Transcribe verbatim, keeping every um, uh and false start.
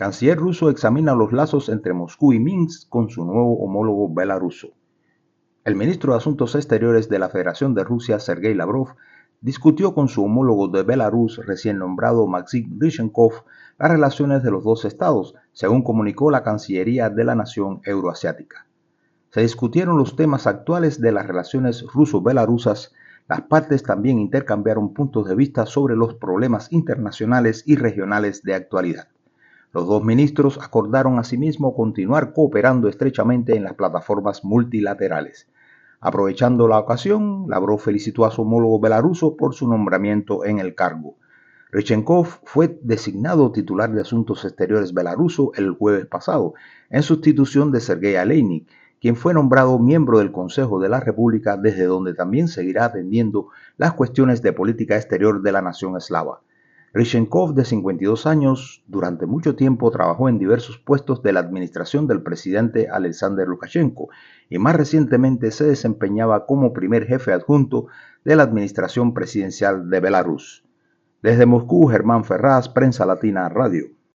Canciller ruso examina los lazos entre Moscú y Minsk con su nuevo homólogo belaruso. El ministro de Asuntos Exteriores de la Federación de Rusia, Sergei Lavrov, discutió con su homólogo de Belarus recién nombrado Maxim Ryzhenkov las relaciones de los dos estados, según comunicó la Cancillería de la nación euroasiática. Se discutieron los temas actuales de las relaciones ruso-belarusas. Las partes también intercambiaron puntos de vista sobre los problemas internacionales y regionales de actualidad. Los dos ministros acordaron asimismo continuar cooperando estrechamente en las plataformas multilaterales. Aprovechando la ocasión, Lavrov felicitó a su homólogo belaruso por su nombramiento en el cargo. Ryzhenkov fue designado titular de Asuntos Exteriores belaruso el jueves pasado, en sustitución de Sergei Aleinik, quien fue nombrado miembro del Consejo de la República, desde donde también seguirá atendiendo las cuestiones de política exterior de la nación eslava. Ryzhenkov, de cincuenta y dos años, durante mucho tiempo trabajó en diversos puestos de la administración del presidente Alexander Lukashenko y más recientemente se desempeñaba como primer jefe adjunto de la administración presidencial de Belarus. Desde Moscú, Germán Ferraz, Prensa Latina Radio.